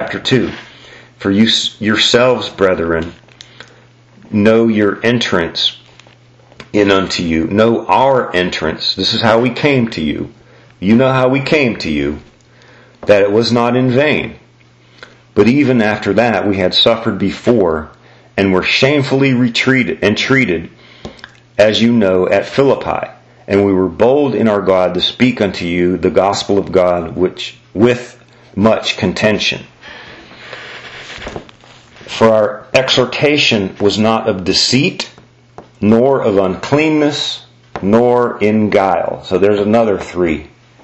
chapter 2. For you yourselves, brethren, know your entrance in unto you. Know our entrance. This is how we came to you. You know how we came to you, that it was not in vain. But even after that we had suffered before, and were shamefully entreated, as you know, at Philippi. And we were bold in our God to speak unto you the gospel of God, which with much contention. For our exhortation was not of deceit, nor of uncleanness, nor in guile. So there's another 3.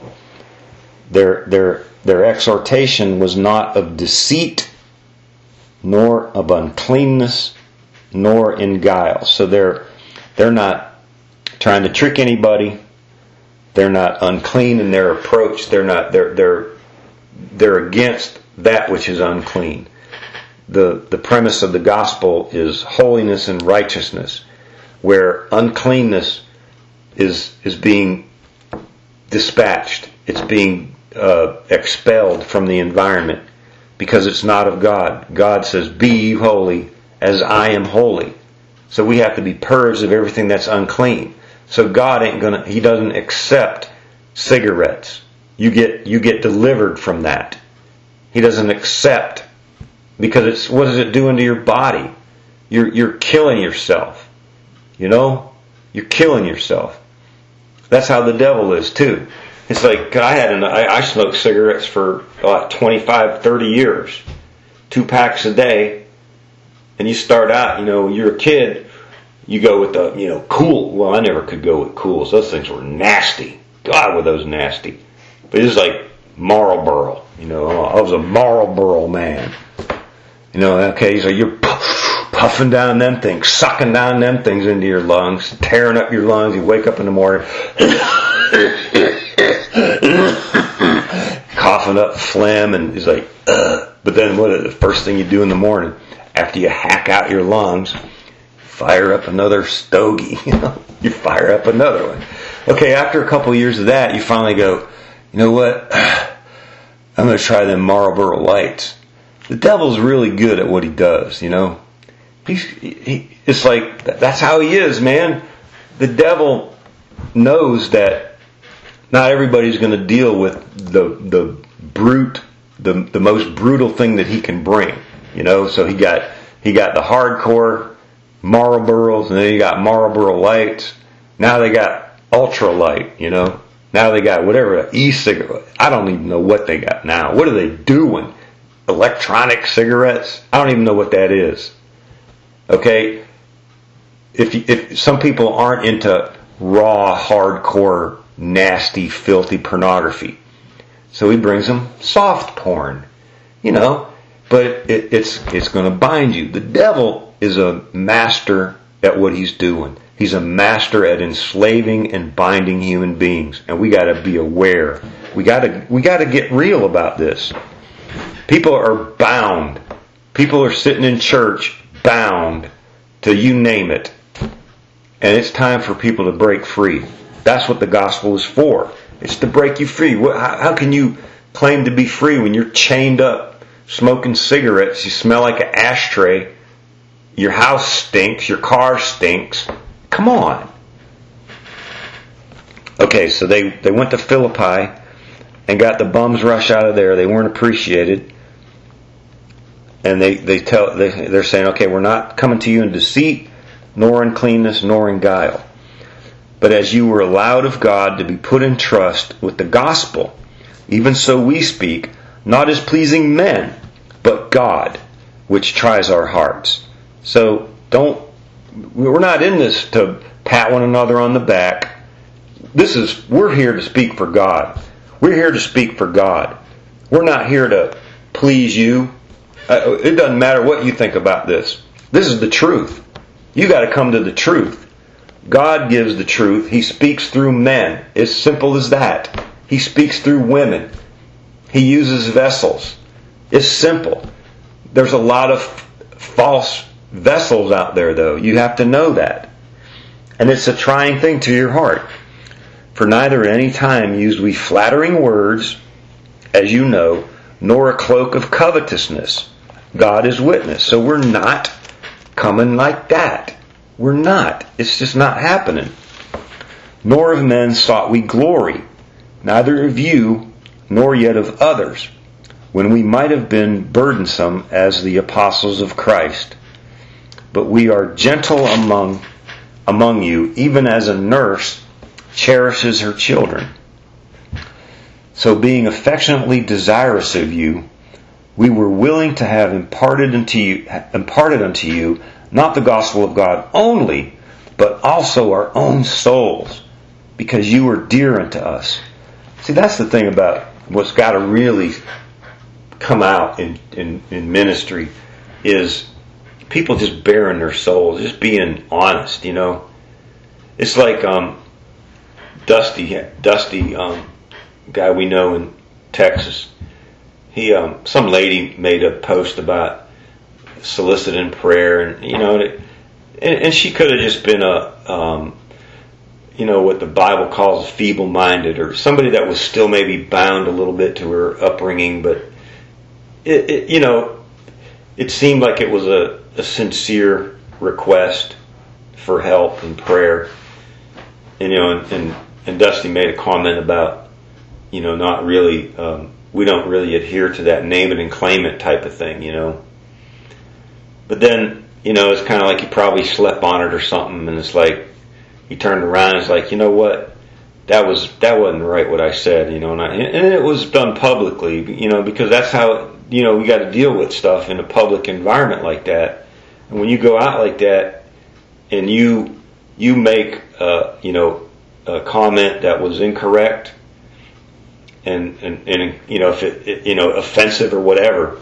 Their exhortation was not of deceit, nor of uncleanness, nor in guile. So they're not trying to trick anybody. They're not unclean in their approach. They're against that which is unclean. The premise of the gospel is holiness and righteousness, where uncleanness is being dispatched. It's being expelled from the environment because it's not of God. God says, "Be ye holy as I am holy." So we have to be purged of everything that's unclean. So God He doesn't accept cigarettes. You get delivered from that. He doesn't accept, because what is it doing to your body? You're killing yourself. You know? You're killing yourself. That's how the devil is too. It's like I smoked cigarettes for 25, 30 years. 2 packs a day. And you start out, you're a kid, you go with the, Kool. Well, I never could go with Kools. Those things were nasty. God, were those nasty. But it was like Marlboro. I was a Marlboro man. Okay, so you're puffing down them things, sucking down them things into your lungs, tearing up your lungs. You wake up in the morning, coughing up phlegm, and it's like, ugh. But then what is the first thing you do in the morning? After you hack out your lungs, fire up another stogie. You fire up another one. Okay, after a couple of years of that, you finally go, you know what? I'm going to try them Marlboro Lights. The devil's really good at what he does, It's like, that's how he is, man. The devil knows that not everybody's going to deal with the most brutal thing that he can bring. So he got the hardcore Marlboros, and then he got Marlboro Lights. Now they got Ultra Light, Now they got whatever, e-cigarette. I don't even know what they got now. What are they doing? Electronic cigarettes? I don't even know what that is. Okay? If some people aren't into raw, hardcore, nasty, filthy pornography, so he brings them soft porn, but it's going to bind you. The devil is a master at what he's doing. He's a master at enslaving and binding human beings, and we got to be aware. We got to get real about this. People are bound. People are sitting in church bound to you name it, and it's time for people to break free. That's what the gospel is for. It's to break you free. How can you claim to be free when you're chained up, smoking cigarettes? You smell like an ashtray. Your house stinks. Your car stinks. Come on. Okay, so they went to Philippi and got the bums rush out of there. They weren't appreciated. And they're saying, okay, we're not coming to you in deceit, nor in uncleanness, nor in guile. But as you were allowed of God to be put in trust with the gospel, even so we speak, not as pleasing men, but God, which tries our hearts. So we're not in this to pat one another on the back. We're here to speak for God. We're here to speak for God. We're not here to please you. It doesn't matter what you think about this. This is the truth. You got to come to the truth. God gives the truth. He speaks through men. It's simple as that. He speaks through women. He uses vessels. It's simple. There's a lot of false vessels out there, though. You have to know that. And it's a trying thing to your heart. For neither at any time used we flattering words, as you know, nor a cloak of covetousness. God is witness. So we're not coming like that. We're not. It's just not happening. Nor of men sought we glory, neither of you, nor yet of others, when we might have been burdensome as the apostles of Christ. But we are gentle among you, even as a nurse cherishes her children. So being affectionately desirous of you, we were willing to have imparted unto you not the gospel of God only, but also our own souls, because you were dear unto us. See, that's the thing about what's got to really come out in ministry is people just bearing their souls, just being honest, you know. It's like Dusty, guy we know in Texas. He, some lady made a post about soliciting prayer, and you know, and she could have just been a, you know, what the Bible calls feeble-minded, or somebody that was still maybe bound a little bit to her upbringing, but you know, it seemed like it was a sincere request for help and prayer, and you know, and Dusty made a comment about, you know, not really, we don't really adhere to that name it and claim it type of thing, you know. But then, you know, it's kind of like he probably slept on it or something, and it's like he turned around and it's like, you know what, that wasn't right what I said, you know, and it was done publicly, you know, because that's how, you know, we got to deal with stuff in a public environment like that. And when you go out like that and you make you know, a comment that was incorrect and you know, if it you know, offensive or whatever,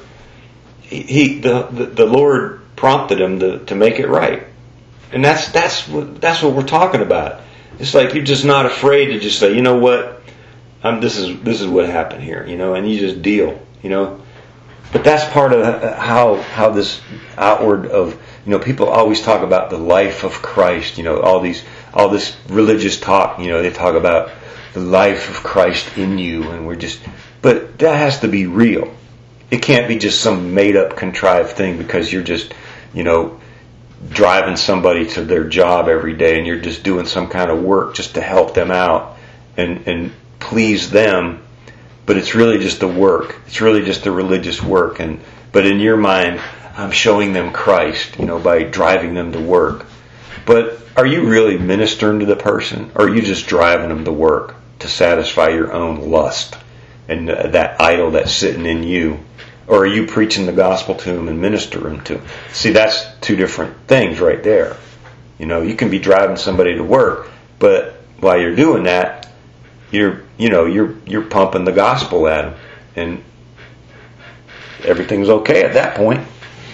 the Lord prompted him to make it right. And that's what we're talking about. It's like you're just not afraid to just say, you know what, this is what happened here, you know, and you just deal, you know. But that's part of how this outward of, you know, people always talk about the life of Christ, you know, all this religious talk, you know, they talk about the life of Christ in you, and but that has to be real. It can't be just some made up contrived thing because you're just, you know, driving somebody to their job every day and you're just doing some kind of work just to help them out and please them. But it's really just the work. It's really just the religious work. But in your mind, I'm showing them Christ, you know, by driving them to work. But are you really ministering to the person, or are you just driving them to work to satisfy your own lust and that idol that's sitting in you? Or are you preaching the gospel to them and ministering to them? See, that's two different things right there. You know, you can be driving somebody to work, but while you're doing that, you're pumping the gospel at them, and everything's okay at that point.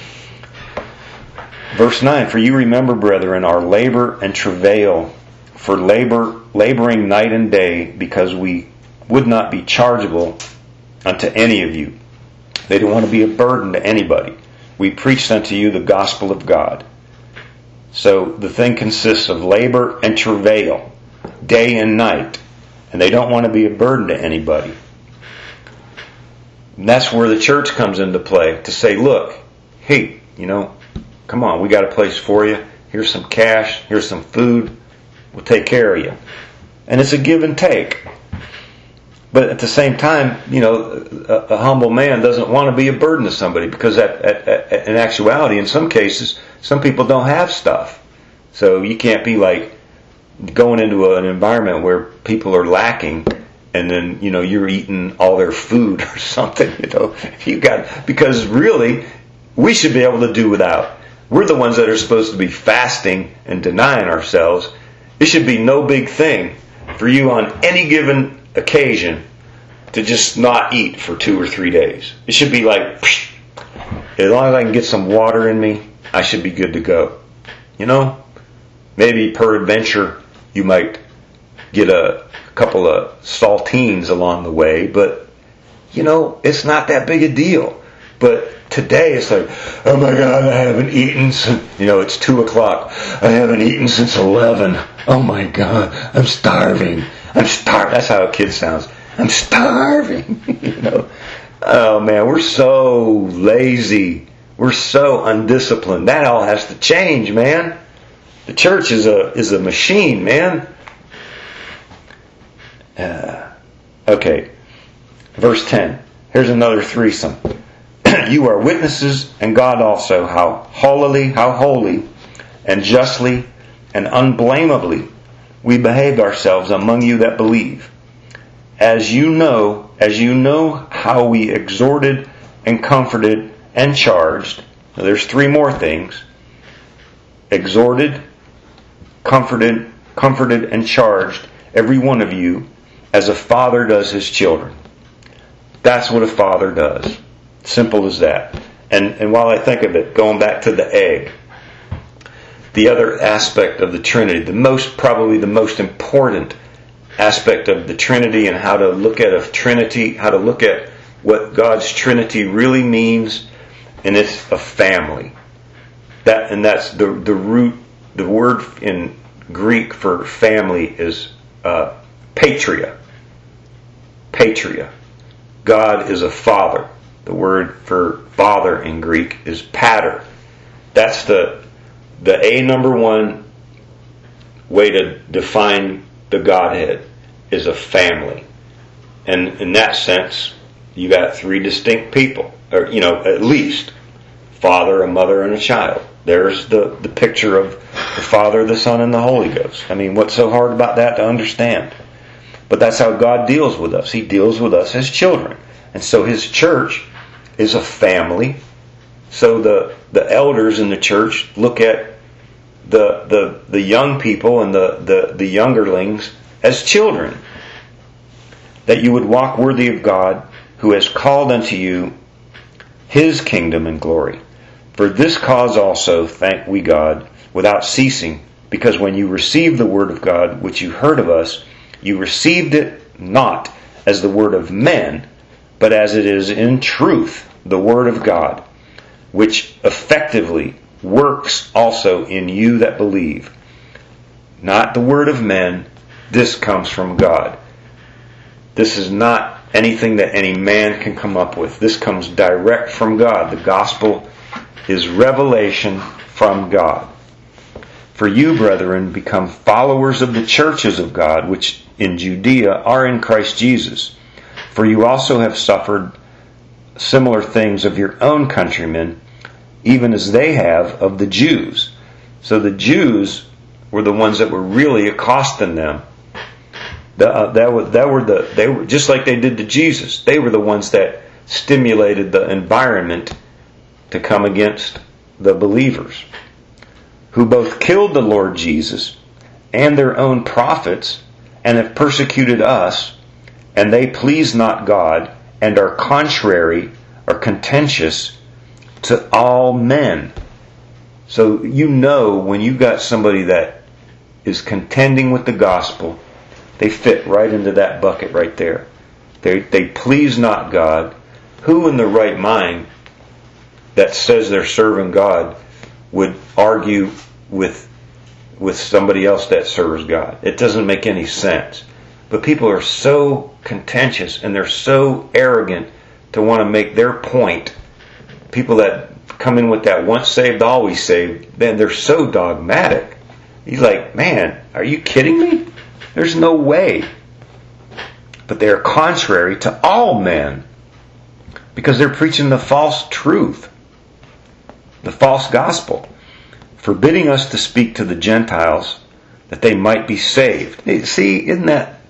Verse 9, for you remember, brethren, our labor and travail, for laboring night and day, because we would not be chargeable unto any of you. They didn't want to be a burden to anybody. We preached unto you the gospel of God. So the thing consists of labor and travail, day and night. And they don't want to be a burden to anybody. And that's where the church comes into play, to say, look, hey, you know, come on, we got a place for you. Here's some cash. Here's some food. We'll take care of you. And it's a give and take. But at the same time, you know, a humble man doesn't want to be a burden to somebody, because in actuality, in some cases, some people don't have stuff. So you can't be like going into an environment where people are lacking, and then, you know, you're eating all their food or something, you know. Because really, we should be able to do without. We're the ones that are supposed to be fasting and denying ourselves. It should be no big thing for you on any given occasion to just not eat for 2 or 3 days. It should be like, as long as I can get some water in me, I should be good to go. You know? Maybe peradventure you might get a couple of saltines along the way, but you know, it's not that big a deal. But today it's like, oh my God, I haven't eaten since, you know, it's 2 o'clock. I haven't eaten since 11. Oh my God, I'm starving. I'm starving. That's how a kid sounds. I'm starving. You know, Oh man, we're so lazy. We're so undisciplined. That all has to change, man. The church is a machine, man. Okay, verse 10. Here's another threesome. You are witnesses, and God also, how holy, and justly, and unblameably we behaved ourselves among you that believe. As you know how we exhorted and comforted and charged. Now there's three more things. Exhorted, comforted, and charged every one of you as a father does his children. That's what a father does. Simple as that. And while I think of it, going back to the egg, the other aspect of the Trinity, probably the most important aspect of the Trinity, and how to look at a Trinity, how to look at what God's Trinity really means, and it's a family. That's the root. The word in Greek for family is patria. Patria. God is a father. The word for father in Greek is pater. That's the number one way to define the Godhead, is a family. And in that sense, you got three distinct people, or at least father, a mother, and a child. There's the picture of the Father, the Son, and the Holy Ghost. I mean, what's so hard about that to understand? But that's how God deals with us. He deals with us as children. And so His church is a family. So the elders in the church look at the young people and the youngerlings as children. That you would walk worthy of God, who has called unto you His kingdom and glory. For this cause also thank we God without ceasing, because when you received the word of God, which you heard of us, you received it not as the word of men, but as it is in truth the word of God, which effectively works also in you that believe. Not the word of men, this comes from God. This is not anything that any man can come up with. This comes direct from God. The gospel is revelation from God. For you, brethren, become followers of the churches of God, which in Judea are in Christ Jesus. For you also have suffered similar things of your own countrymen, even as they have of the Jews. So the Jews were the ones that were really accosting them. They were just like they did to Jesus. They were the ones that stimulated the environment to come against the believers, who both killed the Lord Jesus and their own prophets, and have persecuted us, and they please not God, and are contrary or contentious to all men. So when you got somebody that is contending with the gospel, they fit right into that bucket right there. They please not God. Who in the right mind that says they're serving God would argue with somebody else that serves God? It doesn't make any sense. But people are so contentious and they're so arrogant to want to make their point. People that come in with that once saved, always saved, man, they're so dogmatic. He's like, man, are you kidding me? There's no way. But they are contrary to all men, because they're preaching the false truth, the false gospel, forbidding us to speak to the Gentiles that they might be saved. Hey, see, isn't that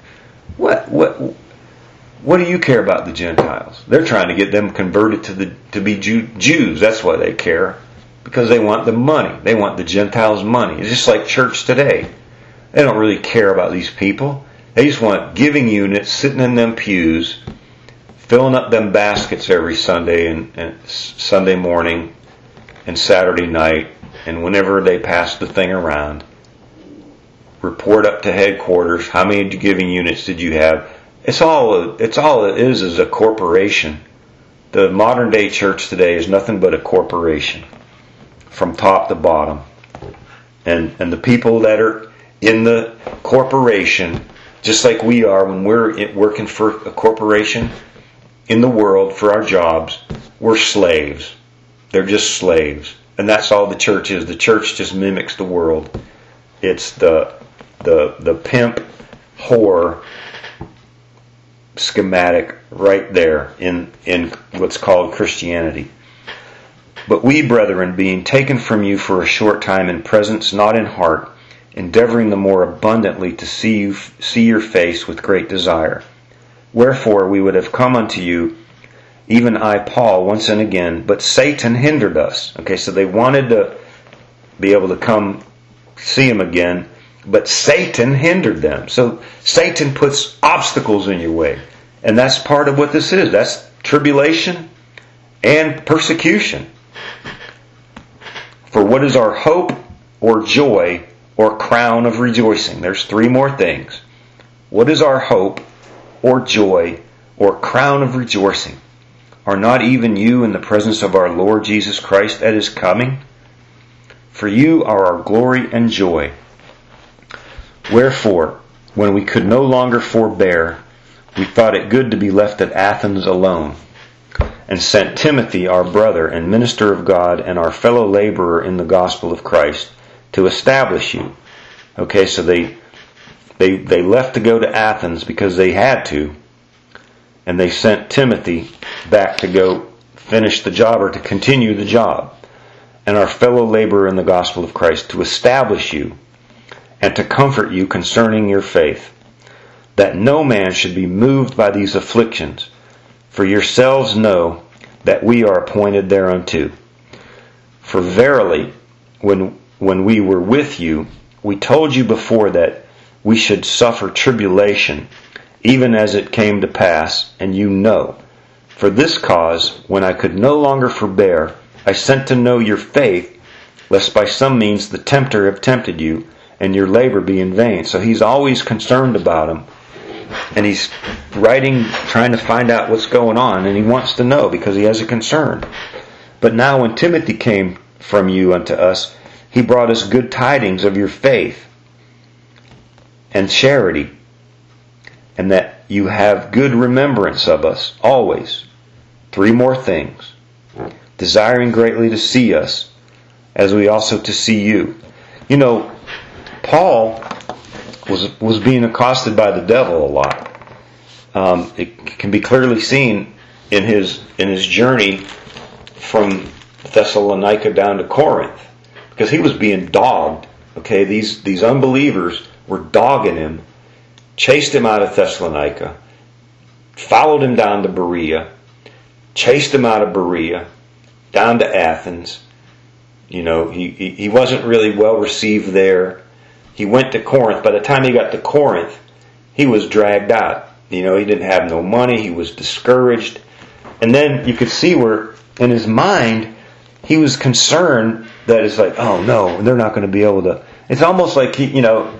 what do you care about the Gentiles? They're trying to get them converted to be Jews. That's why they care, because they want the money. They want the Gentiles' money. It's just like church today. They don't really care about these people. They just want giving units sitting in them pews, filling up them baskets every Sunday and Sunday morning and Saturday night, and whenever they pass the thing around, report up to headquarters. How many giving units did you have? It's all it is a corporation. The modern day church today is nothing but a corporation, from top to bottom. And the people that are in the corporation, just like we are when we're working for a corporation, in the world for our jobs, we're slaves. They're just slaves. And that's all the church is. The church just mimics the world. It's the pimp whore schematic right there in what's called Christianity. But we, brethren, being taken from you for a short time in presence, not in heart, endeavoring the more abundantly to see your face with great desire. Wherefore we would have come unto you, even I, Paul, once and again, but Satan hindered us. Okay, so they wanted to be able to come see him again, but Satan hindered them. So Satan puts obstacles in your way. And that's part of what this is. That's tribulation and persecution. For what is our hope or joy or crown of rejoicing? There's three more things. What is our hope or joy or crown of rejoicing? Are not even you in the presence of our Lord Jesus Christ at His coming? For you are our glory and joy. Wherefore, when we could no longer forbear, we thought it good to be left at Athens alone, and sent Timothy, our brother and minister of God, and our fellow laborer in the gospel of Christ, to establish you. Okay, so they left to go to Athens because they had to, and they sent Timothy back to go finish the job or to continue the job, and our fellow laborer in the gospel of Christ, to establish you and to comfort you concerning your faith, that no man should be moved by these afflictions. For yourselves know that we are appointed thereunto. For verily, when we were with you, we told you before that we should suffer tribulation, even as it came to pass, and you know. For this cause, when I could no longer forbear, I sent to know your faith, lest by some means the tempter have tempted you, and your labor be in vain. So he's always concerned about them. And he's writing, trying to find out what's going on, and he wants to know because he has a concern. But now when Timothy came from you unto us, he brought us good tidings of your faith and charity, and that you have good remembrance of us always. Three more things. Desiring greatly to see us, as we also to see you. You know, Paul was being accosted by the devil a lot. It can be clearly seen in his journey from Thessalonica down to Corinth, because he was being dogged. Okay, these unbelievers were dogging him, chased him out of Thessalonica, followed him down to Berea, chased him out of Berea, down to Athens. You know, he wasn't really well received there. He went to Corinth. By the time he got to Corinth, he was dragged out. You know, he didn't have no money. He was discouraged. And then you could see where, in his mind, he was concerned that it's like, oh no, they're not going to be able to. It's almost like he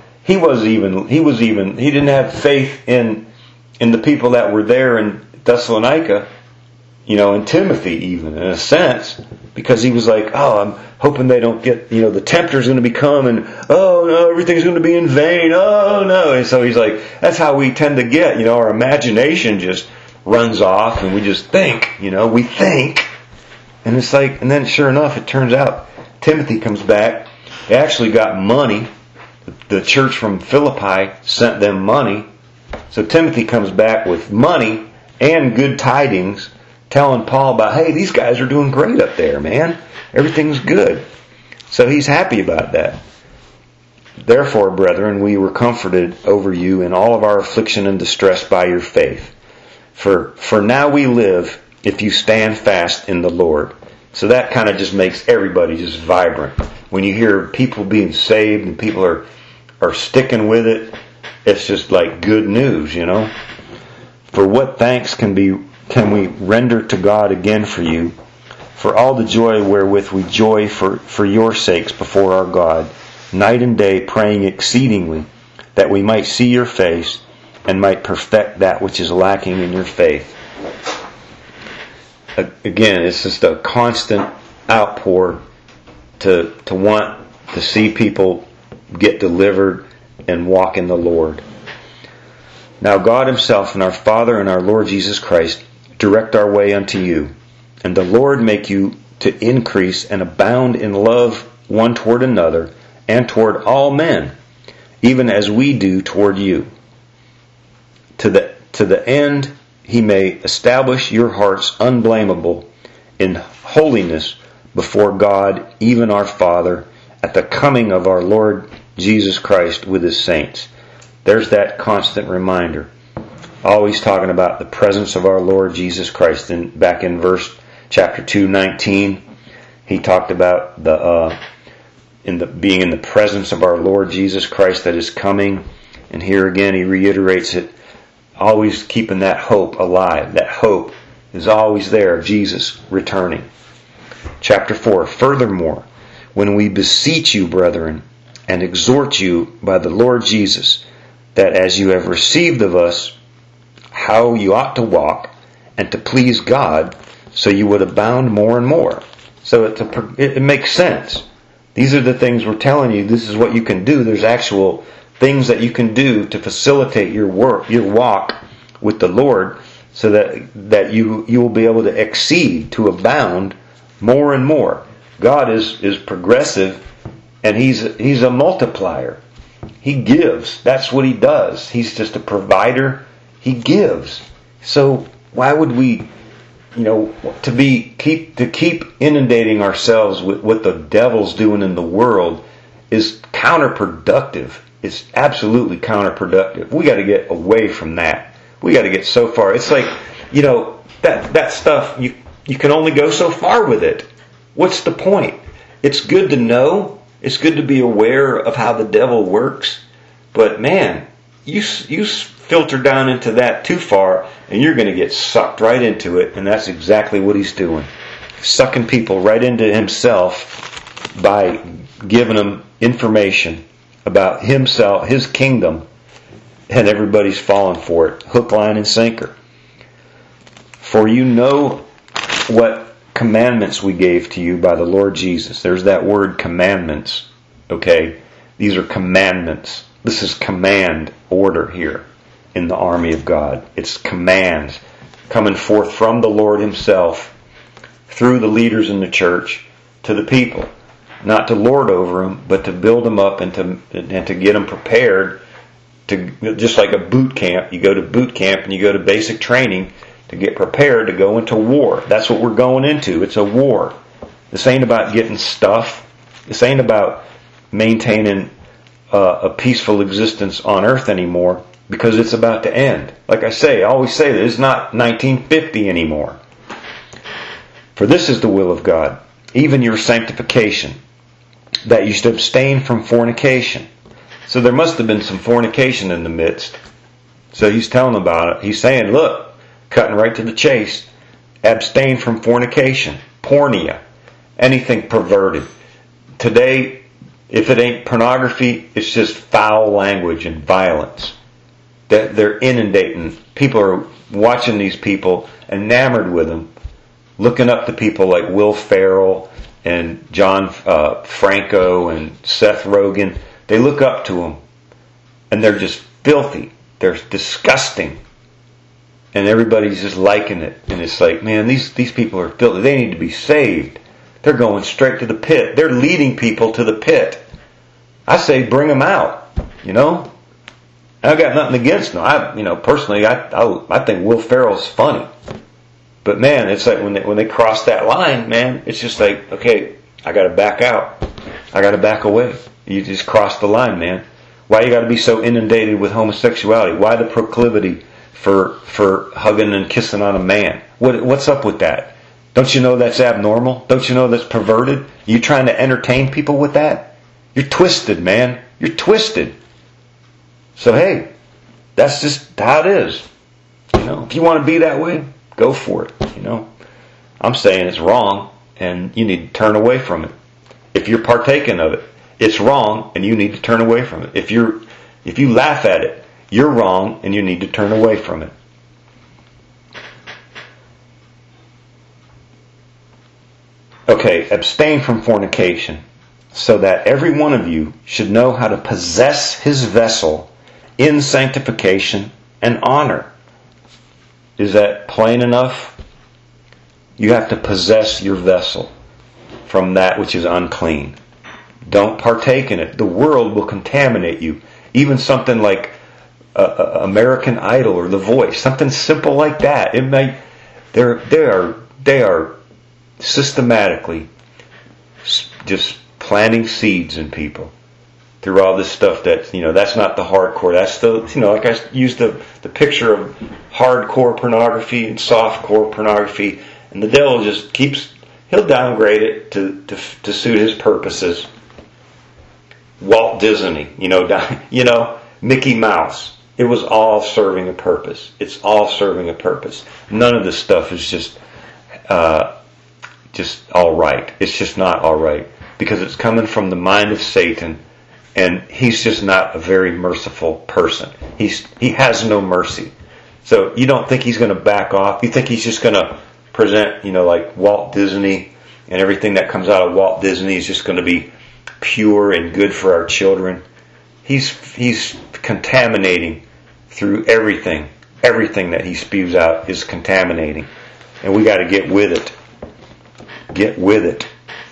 didn't have faith in the people that were there in Thessalonica, you know, in Timothy even, in a sense, because he was like, oh, I'm hoping they don't get, you know, the tempter's going to be coming, oh no, everything's going to be in vain, oh no. And so he's like, that's how we tend to get, you know, our imagination just runs off and we just think, you know, we think. And it's like, and then sure enough, it turns out Timothy comes back. They actually got money. The church from Philippi sent them money. So Timothy comes back with money and good tidings, telling Paul about, hey, these guys are doing great up there, man. Everything's good. So he's happy about that. Therefore, brethren, we were comforted over you in all of our affliction and distress by your faith. For now we live if you stand fast in the Lord. So that kind of just makes everybody just vibrant. When you hear people being saved and people are sticking with it, it's just like good news, you know. For what thanks can we render to God again for you, for all the joy wherewith we joy for your sakes before our God, night and day praying exceedingly, that we might see your face and might perfect that which is lacking in your faith. Again, it's just a constant outpour to want to see people get delivered and walk in the Lord. Now God Himself and our Father and our Lord Jesus Christ direct our way unto you. And the Lord make you to increase and abound in love one toward another and toward all men, even as we do toward you. To the end he may establish your hearts unblameable in holiness before God, even our Father, at the coming of our Lord Jesus Christ with his saints. There's that constant reminder. Always talking about the presence of our Lord Jesus Christ. And back in chapter 2:19, he talked about being in the presence of our Lord Jesus Christ that is coming. And here again he reiterates it, always keeping that hope alive. That hope is always there, Jesus returning. Chapter 4, furthermore, when we beseech you, brethren, and exhort you by the Lord Jesus, that as you have received of us how you ought to walk, and to please God, so you would abound more and more. So it makes sense. These are the things we're telling you. This is what you can do. There's actual things that you can do to facilitate your walk with the Lord, so that you will be able to exceed, to abound more and more. God is progressive, and He's a multiplier. He gives. That's what He does. He's just a provider. He gives. So why would we, to keep inundating ourselves with what the devil's doing in the world is counterproductive. It's absolutely counterproductive. We got to get away from that. We got to get so far. It's like, that stuff, you can only go so far with it. What's the point? It's good to know. It's good to be aware of how the devil works. But man, you filter down into that too far, and you're going to get sucked right into it. And that's exactly what he's doing. Sucking people right into himself by giving them information about himself, his kingdom, and everybody's falling for it. Hook, line, and sinker. For you know what commandments we gave to you by the Lord Jesus. There's that word commandments. Okay? These are commandments. This is command order here in the army of God. It's commands coming forth from the Lord himself through the leaders in the church to the people. Not to lord over them, but to build them up and to get them prepared. Just like a boot camp. You go to boot camp and you go to basic training to get prepared to go into war. That's what we're going into. It's a war. This ain't about getting stuff. This ain't about maintaining a peaceful existence on earth anymore, because it's about to end. Like I always say that it's not 1950 anymore. For this is the will of God, even your sanctification, that you should abstain from fornication. So there must have been some fornication in the midst. So he's telling them about it. He's saying, look, cutting right to the chase, abstain from fornication, porneia, anything perverted. Today, if it ain't pornography, it's just foul language and violence. They're inundating. People are watching these people, enamored with them, looking up to people like Will Ferrell and John Franco and Seth Rogen. They look up to them, and they're just filthy. They're disgusting. And everybody's just liking it. And it's like, man, these people are filthy. They need to be saved. They're going straight to the pit. They're leading people to the pit. I say bring them out. I've got nothing against them. Personally, I think Will Ferrell's funny. But man, it's like when they cross that line, man, it's just like, okay, I got to back out. I got to back away. You just crossed the line, man. Why you got to be so inundated with homosexuality? Why the proclivity for hugging and kissing on a man? What's up with that? Don't you know that's abnormal? Don't you know that's perverted? You trying to entertain people with that? You're twisted, man. You're twisted. So hey, that's just how it is. If you want to be that way, go for it. I'm saying it's wrong, and you need to turn away from it. If you're partaking of it, it's wrong, and you need to turn away from it. If you laugh at it, you're wrong, and you need to turn away from it. Okay, abstain from fornication, so that every one of you should know how to possess his vessel in sanctification and honor. Is that plain enough? You have to possess your vessel from that which is unclean. Don't partake in it. The world will contaminate you. Even something like American Idol or The Voice, something simple like that. They are systematically just planting seeds in people through all this stuff that's not the hardcore. That's the, like I used the picture of hardcore pornography and softcore pornography, and the devil just he'll downgrade it to suit his purposes. Walt Disney, Mickey Mouse. It was all serving a purpose. It's all serving a purpose. None of this stuff is just all right. It's just not all right because it's coming from the mind of Satan, and he's just not a very merciful person. He has no mercy. So you don't think he's going to back off? You think he's just going to present, like Walt Disney, and everything that comes out of Walt Disney is just going to be pure and good for our children? He's contaminating through everything. Everything that he spews out is contaminating. And we got to get with it. Get with it.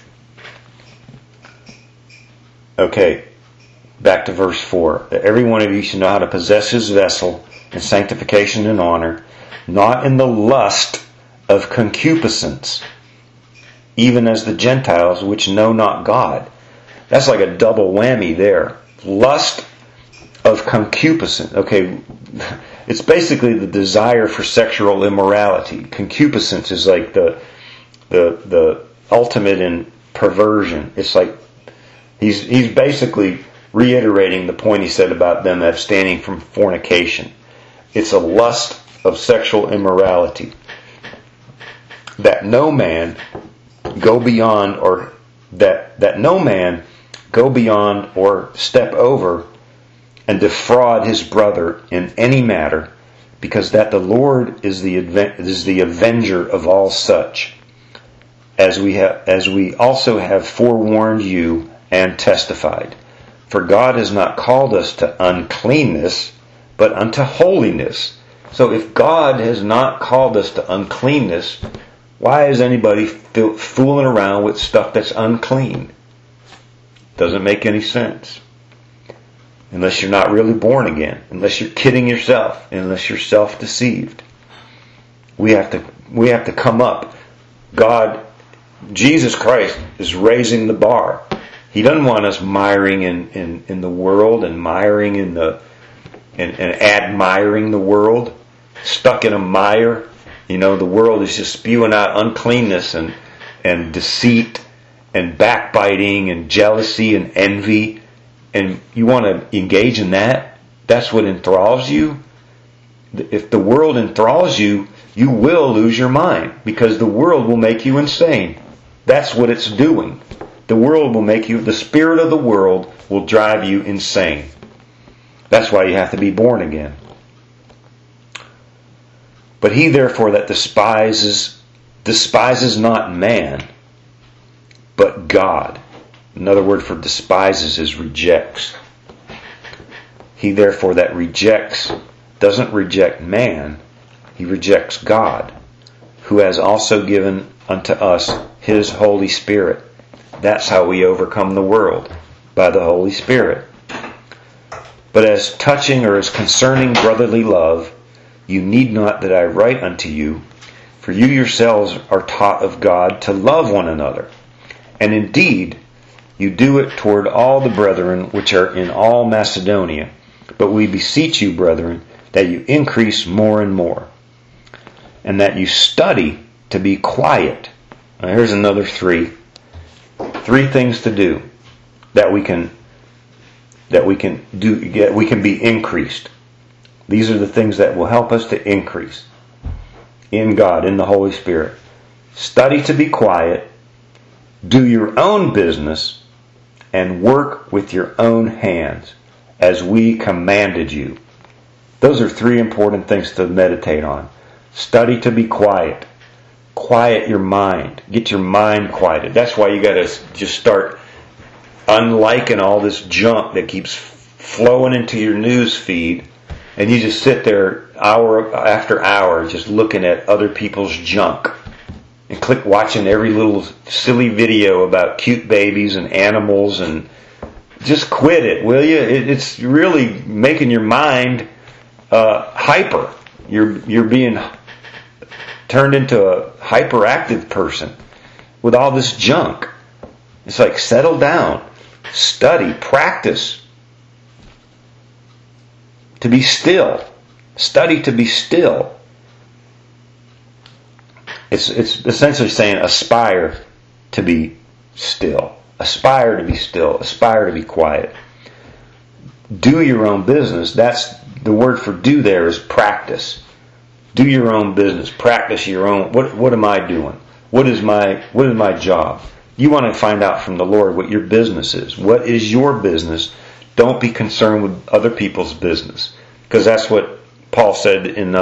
Okay, back to verse 4. Every one of you should know how to possess his vessel in sanctification and honor, not in the lust of concupiscence, even as the Gentiles which know not God. That's like a double whammy there. Lust of concupiscence. Okay, it's basically the desire for sexual immorality. Concupiscence is like the ultimate in perversion. It's like he's basically reiterating the point he said about them abstaining from fornication. It's a lust of sexual immorality. That no man go beyond or that no man go beyond or step over and defraud his brother in any matter, because that the Lord is the avenger of all such, as we also have forewarned you and testified. For God has not called us to uncleanness, but unto holiness. So if God has not called us to uncleanness, why is anybody fooling around with stuff that's unclean? Doesn't make any sense. Unless you're not really born again. Unless you're kidding yourself. Unless you're self-deceived. We have to come up. Jesus Christ is raising the bar. He doesn't want us miring in the world and miring and admiring the world. Stuck in a mire. The world is just spewing out uncleanness and deceit and backbiting and jealousy and envy. And you want to engage in that? That's what enthralls you? If the world enthralls you, you will lose your mind, because the world will make you insane. That's what it's doing. The spirit of the world will drive you insane. That's why you have to be born again. But he therefore that despises not man, but God. Another word for despises is rejects. He therefore that rejects doesn't reject man, he rejects God, who has also given unto us his Holy Spirit. That's how we overcome the world, by the Holy Spirit. But as touching or as concerning brotherly love, you need not that I write unto you, for you yourselves are taught of God to love one another. And indeed, you do it toward all the brethren which are in all Macedonia. But we beseech you, brethren, that you increase more and more, and that you study to be quiet. Now here's another three things to do that we can be increased. These are the things that will help us to increase in God, in the Holy Spirit. Study to be quiet, do your own business, and work with your own hands, as we commanded you. Those are three important things to meditate on. Study to be quiet. Quiet your mind. Get your mind quieted. That's why you got to just start unliking all this junk that keeps flowing into your news feed, and you just sit there hour after hour just looking at other people's junk and watching every little silly video about cute babies and animals, and just quit it, will you? It's really making your mind hyper. You're being turned into a hyperactive person with all this junk. It's like, settle down, study, practice to be still. Study to be still. It's essentially saying aspire to be still. Aspire to be still. Aspire to be quiet. Do your own business. That's the word for do there is practice. Do your own business. Practice your own. What am I doing? What is my job? You want to find out from the Lord what your business is. What is your business? Don't be concerned with other people's business, because that's what Paul said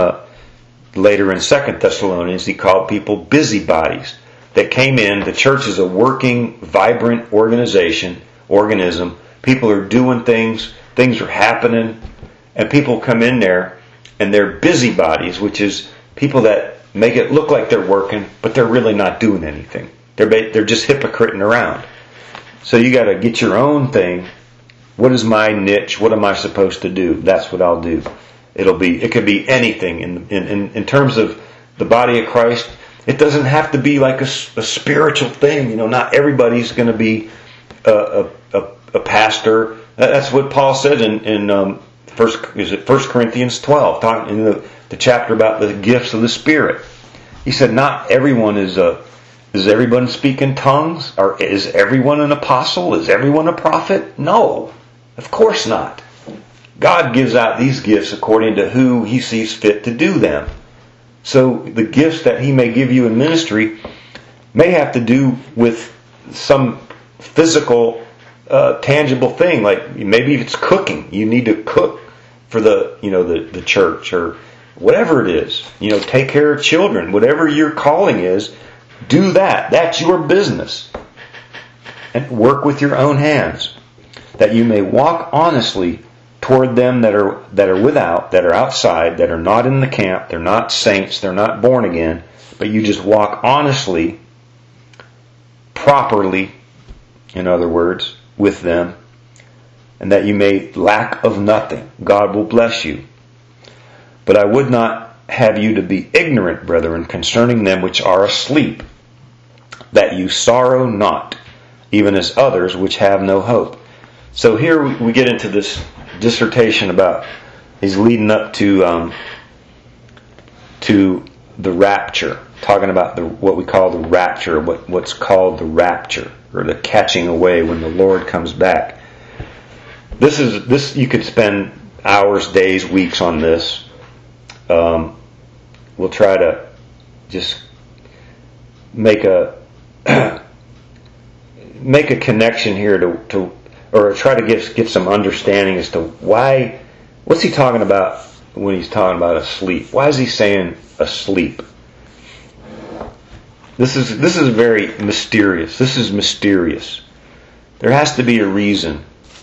later in 2 Thessalonians. He called people busybodies that came in. The church is a working, vibrant organism. People are doing things. Things are happening. And people come in there and they're busybodies, which is people that make it look like they're working, but they're really not doing anything. They're just hypocriting around. So you got to get your own thing. What is my niche? What am I supposed to do? That's what I'll do. It could be anything in terms of the body of Christ. It doesn't have to be like a spiritual thing. You know, not everybody's going to be a pastor. That's what Paul said in 1 Corinthians 12, talking in the chapter about the gifts of the Spirit. He said, not everyone is everyone speaking tongues? Or is everyone an apostle? Is everyone a prophet? No, of course not. God gives out these gifts according to who He sees fit to do them. So the gifts that He may give you in ministry may have to do with some physical, tangible thing. Like maybe if it's cooking, you need to cook for the church, or whatever it is. Take care of children. Whatever your calling is, do that. That's your business. And work with your own hands, that you may walk honestly toward them that are without, that are outside, that are not in the camp. They're not saints. They're not born again. But you just walk honestly, properly, in other words, with them, and that you may lack of nothing. God will bless you. But I would not have you to be ignorant, brethren, concerning them which are asleep, that you sorrow not, even as others which have no hope. So here we get into this dissertation about, he's leading up to the rapture, talking about what we call the rapture, what's called the rapture, or the catching away when the Lord comes back. This you could spend hours, days, weeks on this. We'll try to just make a connection here to or try to get some understanding as to why. What's he talking about when he's talking about asleep? Why is he saying asleep? This is very mysterious. This is mysterious. There has to be a reason.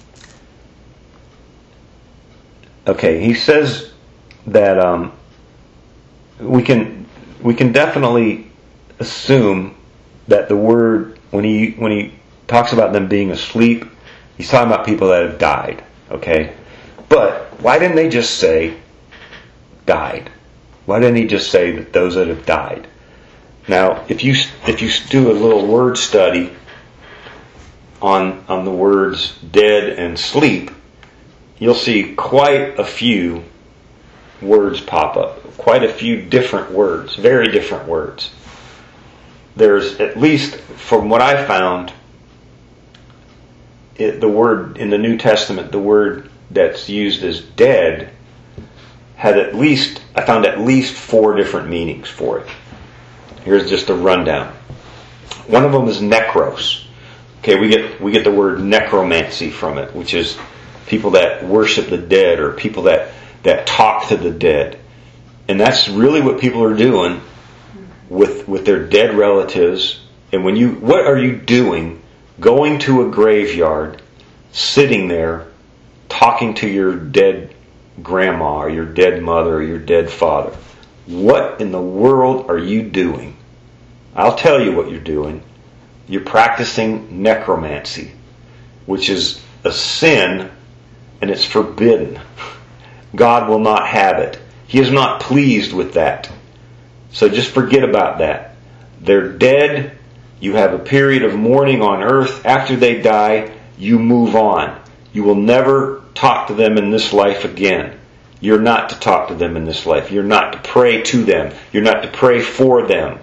Okay, he says that we can definitely assume that the word, when he talks about them being asleep, he's talking about people that have died. Okay, but why didn't they just say died? Why didn't he just say that those that have died? Now, if you do a little word study on the words dead and sleep, you'll see quite a few words pop up. Quite a few different words, very different words. There's, at least from what I found, the word in the New Testament, the word that's used as dead, I found at least 4 different meanings for it. Here's just a rundown. One of them is necros. Okay, we get the word necromancy from it, which is people that worship the dead, or people that talk to the dead. And that's really what people are doing with their dead relatives. And what are you doing going to a graveyard, sitting there, talking to your dead grandma or your dead mother or your dead father. What in the world are you doing? I'll tell you what you're doing. You're practicing necromancy, which is a sin, and it's forbidden. God will not have it. He is not pleased with that. So just forget about that. They're dead. You have a period of mourning on earth. After they die, you move on. You will never talk to them in this life again. You're not to talk to them in this life. You're not to pray to them. You're not to pray for them.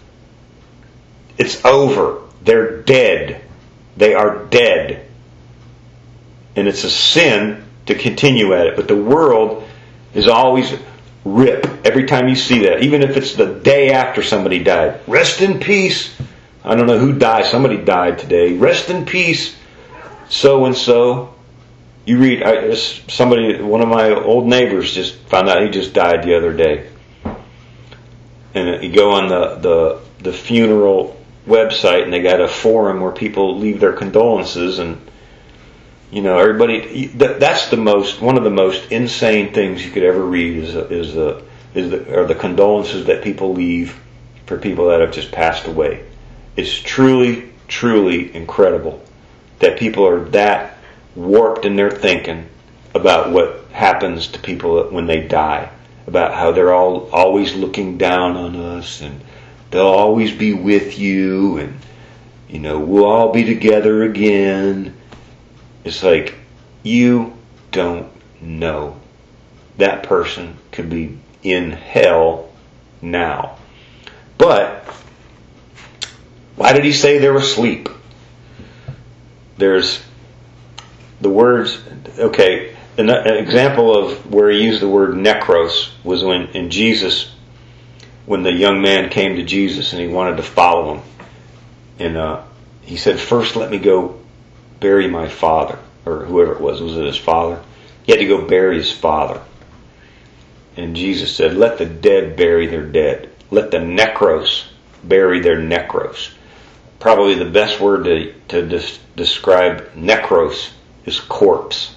It's over. They're dead. They are dead. And it's a sin to continue at it. But the world is always rip every time you see that. Even if it's the day after somebody died. Rest in peace. I don't know who died. Somebody died today. Rest in peace. So and so. You read, one of my old neighbors just found out he just died the other day. And you go on the funeral website and they got a forum where people leave their condolences, and everybody. That's one of the most insane things you could ever read are the condolences that people leave for people that have just passed away. It's truly, truly incredible that people are that warped in their thinking about what happens to people when they die, about how they're all always looking down on us, and they'll always be with you, and we'll all be together again. It's like, you don't know. That person could be in hell now. But why did he say they were asleep? There's the words, okay, an example of where he used the word necros was when the young man came to Jesus and he wanted to follow him. And he said, first let me go bury my father, or whoever it was it his father? He had to go bury his father. And Jesus said, let the dead bury their dead. Let the necros bury their necros. Probably the best word to describe necros is corpse.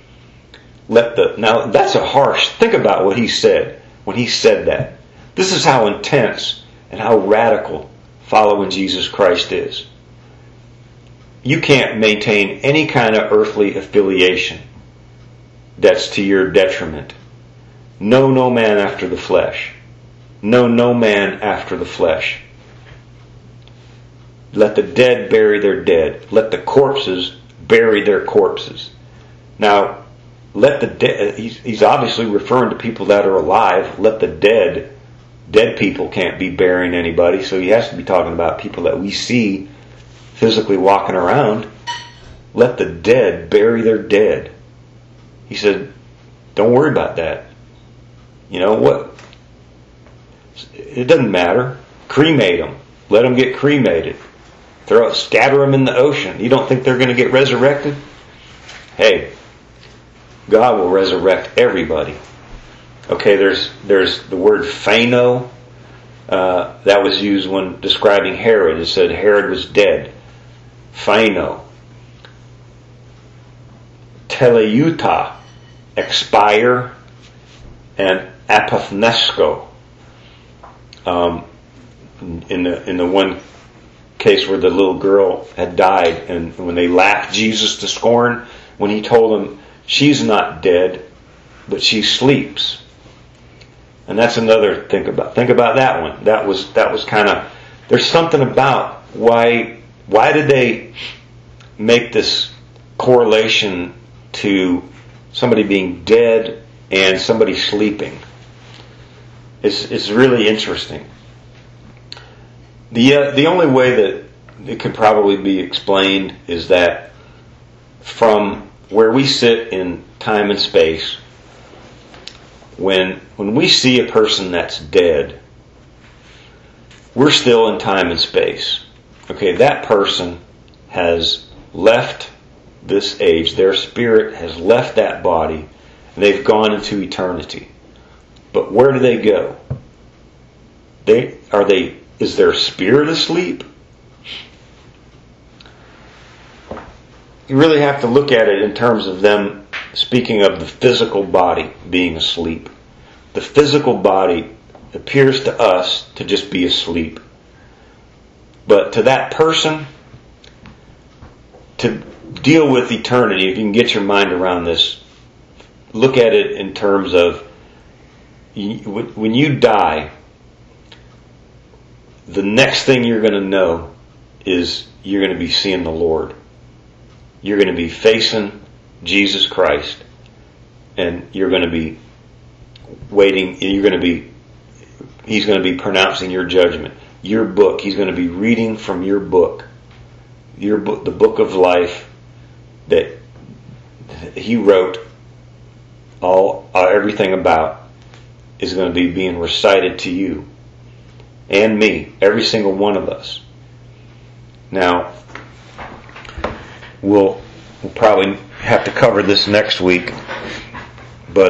Now that's a harsh, think about what he said when he said that. This is how intense and how radical following Jesus Christ is. You can't maintain any kind of earthly affiliation that's to your detriment. Know no man after the flesh. Know no man after the flesh. Let the dead bury their dead. Let the corpses bury their corpses. Now, let the dead, he's obviously referring to people that are alive. Let the dead people can't be burying anybody, so he has to be talking about people that we see physically walking around. Let the dead bury their dead. He said, don't worry about that. You know what? It doesn't matter. Cremate them. Let them get cremated. Scatter them in the ocean. You don't think they're going to get resurrected? Hey, God will resurrect everybody. Okay, there's the word phano. That was used when describing Herod. It said Herod was dead. Phano. Teleuta, expire, and apathnesko. In the one case where the little girl had died, and when they laughed Jesus to scorn, when he told them she's not dead, but she sleeps. And that's another think about that one. That was kind of, there's something about why did they make this correlation to somebody being dead and somebody sleeping? It's really interesting. The only way that it could probably be explained is that from where we sit in time and space, when we see a person that's dead, we're still in time and space. Okay, that person has left this age. Their spirit has left that body, and they've gone into eternity. But where do they go? Is their spirit asleep? You really have to look at it in terms of them speaking of the physical body being asleep. The physical body appears to us to just be asleep. But to that person, to deal with eternity, if you can get your mind around this, look at it in terms of when you die, the next thing you're going to know is you're going to be seeing the Lord. You're going to be facing Jesus Christ, and you're going to be waiting. He's going to be pronouncing your judgment. Your book. He's going to be reading from your book. Your book, the book of life that He wrote everything about, is going to be being recited to you and me, every single one of us. Now, we'll probably have to cover this next week, but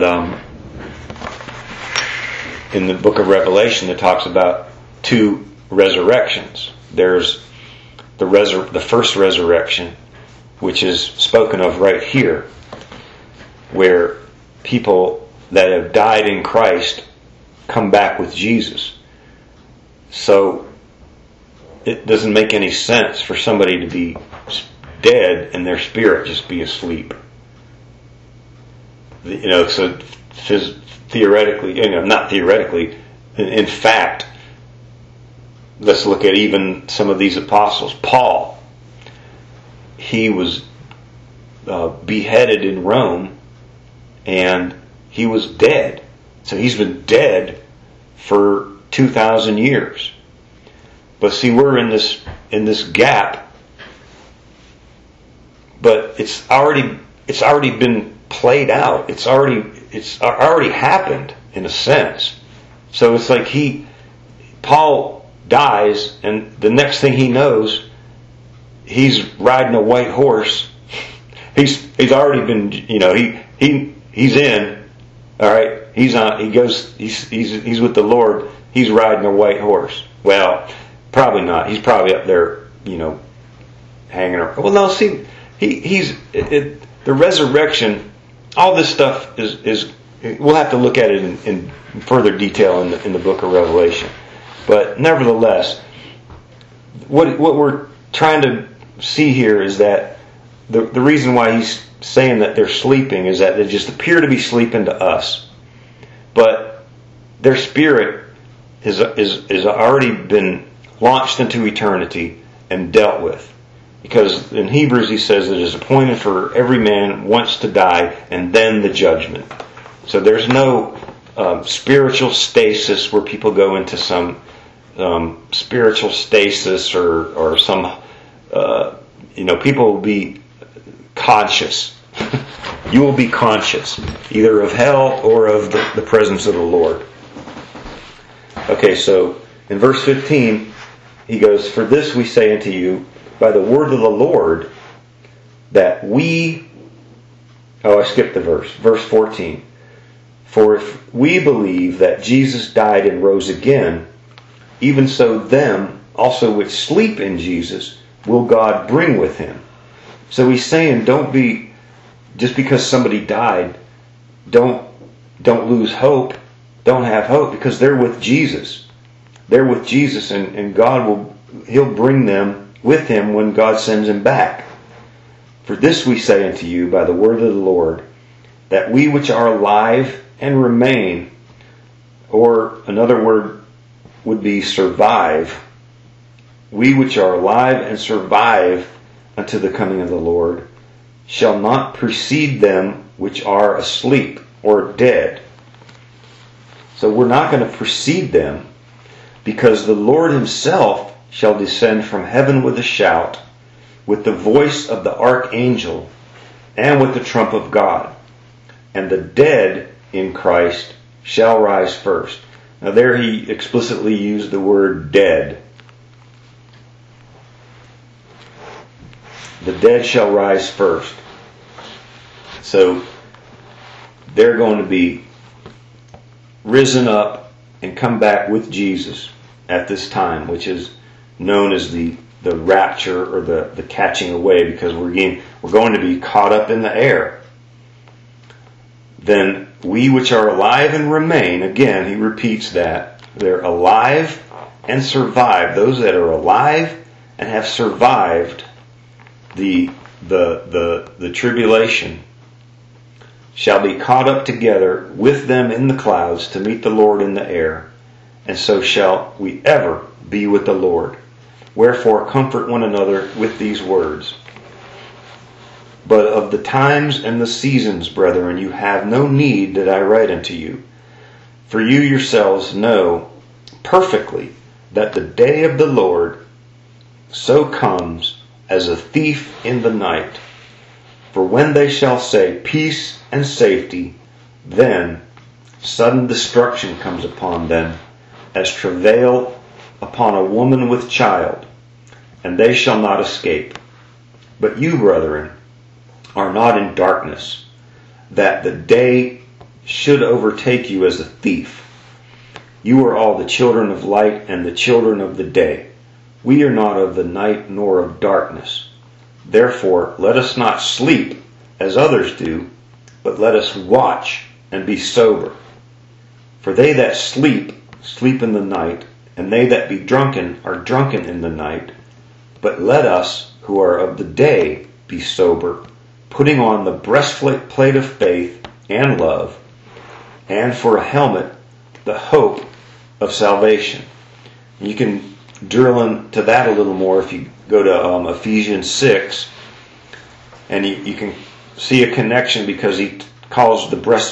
in the book of Revelation, it talks about two resurrections. There's the first resurrection, which is spoken of right here, where people that have died in Christ come back with Jesus. So it doesn't make any sense for somebody to be dead and their spirit just be asleep. So theoretically, not theoretically, in fact, let's look at even some of these apostles. Paul, he was beheaded in Rome, and he was dead. So he's been dead for 2,000 years. But see, we're in this gap. But it's already been played out. It's already happened in a sense. So it's like Paul dies, and the next thing he knows, he's riding a white horse. He's already been, he's in. All right, he's on. He goes. He's with the Lord. He's riding a white horse. Well, probably not. He's probably up there, hanging around. Well, no. See, the resurrection. All this stuff is. We'll have to look at it in further detail in the book of Revelation. But nevertheless, what we're trying to see here is that the reason why he's saying that they're sleeping is that they just appear to be sleeping to us, but their spirit is already been launched into eternity and dealt with, because in Hebrews he says it is appointed for every man once to die and then the judgment. So there's no spiritual stasis where people go into some spiritual stasis or some people will be conscious. You will be conscious either of hell or of the presence of the Lord. Okay, so in verse 15 he goes, "For this we say unto you by the word of the Lord, that we..." Oh, I skipped the verse. Verse 14. "For if we believe that Jesus died and rose again, even so them also which sleep in Jesus will God bring with Him." So he's saying, don't be, just because somebody died, don't lose hope. Don't have hope, because they're with Jesus. They're with Jesus, and He'll bring them with Him when God sends Him back. "For this we say unto you by the word of the Lord, that we which are alive and remain," or another word would be survive, "we which are alive and survive unto the coming of the Lord, shall not precede them which are asleep," or dead. So we're not going to precede them, because the Lord Himself shall descend from heaven with a shout, with the voice of the archangel, and with the trump of God. And the dead in Christ shall rise first. Now there he explicitly used the word dead. The dead shall rise first. So they're going to be risen up and come back with Jesus at this time, which is known as the rapture, or the catching away, because we're going to be caught up in the air. then we which are alive and remain, again, he repeats that, they're alive and survive. Those that are alive and have survived the tribulation shall be caught up together with them in the clouds to meet the Lord in the air, and so shall we ever be with the Lord. Wherefore comfort one another with these words. But of the times and the seasons, brethren, you have no need that I write unto you. For you yourselves know perfectly that the day of the Lord so comes as a thief in the night. For when they shall say peace and safety, then sudden destruction comes upon them, as travail upon a woman with child, and they shall not escape. But you, brethren, are not in darkness, that the day should overtake you as a thief. You are all the children of light and the children of the day. We are not of the night nor of darkness. Therefore, let us not sleep as others do, but let us watch and be sober. For they that sleep, sleep in the night, and they that be drunken are drunken in the night. But let us, who are of the day, be sober, putting on the breastplate of faith and love, and for a helmet, the hope of salvation. You can drill into that a little more if you go to Ephesians 6, and you can see a connection, because he calls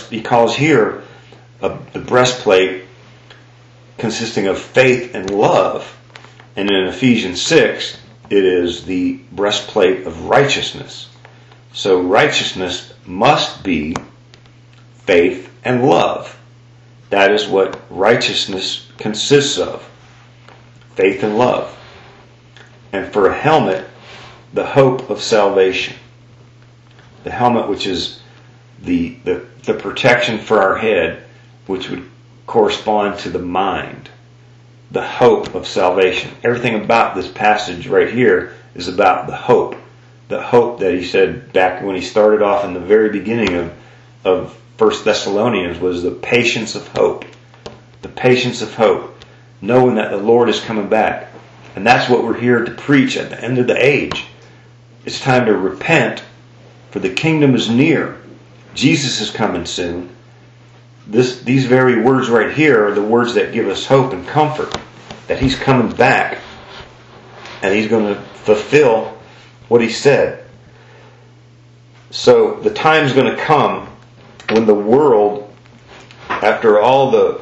here the breastplate consisting of faith and love, and in Ephesians 6 it is the breastplate of righteousness. So righteousness must be faith and love. That is what righteousness consists of. Faith and love. And for a helmet, the hope of salvation. The helmet, which is the protection for our head, which would correspond to the mind. The hope of salvation. Everything about this passage right here is about the hope. The hope that he said back when he started off in the very beginning of 1 Thessalonians was the patience of hope. The patience of hope. Knowing that the Lord is coming back. And that's what we're here to preach at the end of the age. It's time to repent, for the kingdom is near. Jesus is coming soon. These very words right here are the words that give us hope and comfort. That He's coming back. And He's going to fulfill what He said. So the time's going to come when the world, after all the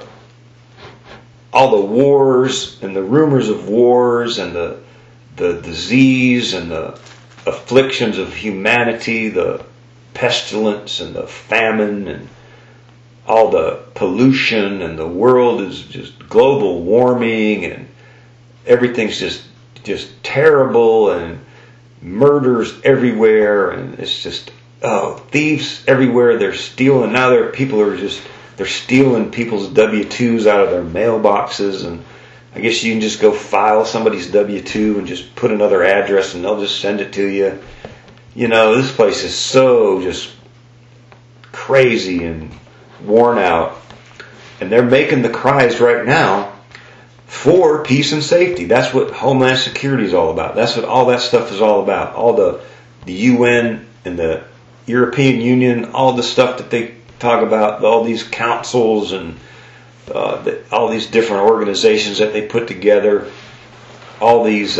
wars and the rumors of wars and the disease and the afflictions of humanity, the pestilence and the famine and all the pollution, and the world is just global warming, and everything's just terrible, and murders everywhere, and it's just thieves everywhere. They're stealing. Now they're stealing people's W-2s out of their mailboxes, and I guess you can just go file somebody's W-2 and just put another address and they'll just send it to you. You know, this place is so just crazy and worn out. And they're making the cries right now for peace and safety. That's what Homeland Security is all about. That's what all that stuff is all about. All the UN and the European Union, all the stuff that they talk about, all these councils and all these different organizations that they put together, all these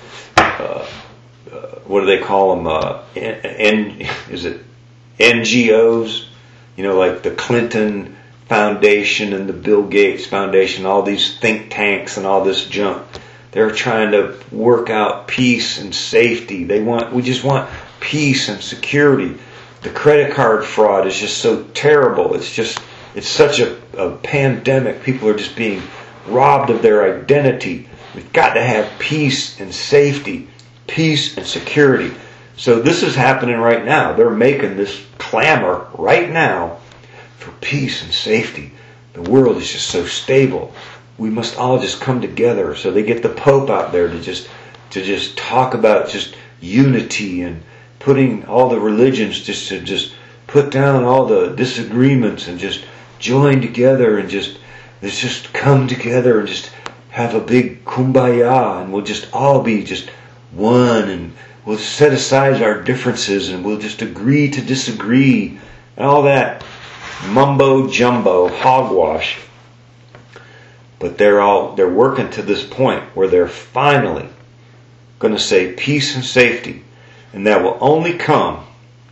what do they call them? Is it NGOs? You know, like the Clinton Foundation and the Bill Gates Foundation, all these think tanks and all this junk. They're trying to work out peace and safety. We just want peace and security. The credit card fraud is just so terrible. It's such a pandemic. People are just being robbed of their identity. We've got to have peace and safety, peace and security. So this is happening right now. They're making this clamor right now for peace and safety. The world is just so stable. We must all just come together. So they get the Pope out there to just talk about just unity and putting all the religions just put down all the disagreements and just join together and let's just come together and just have a big kumbaya, and we'll just all be just one, and we'll set aside our differences and we'll just agree to disagree, and all that mumbo jumbo hogwash. But they're working to this point where they're finally going to say peace and safety, and that will only come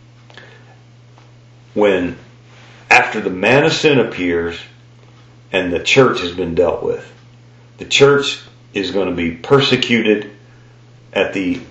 when, after the man of sin appears and the church has been dealt with. The church is going to be persecuted at the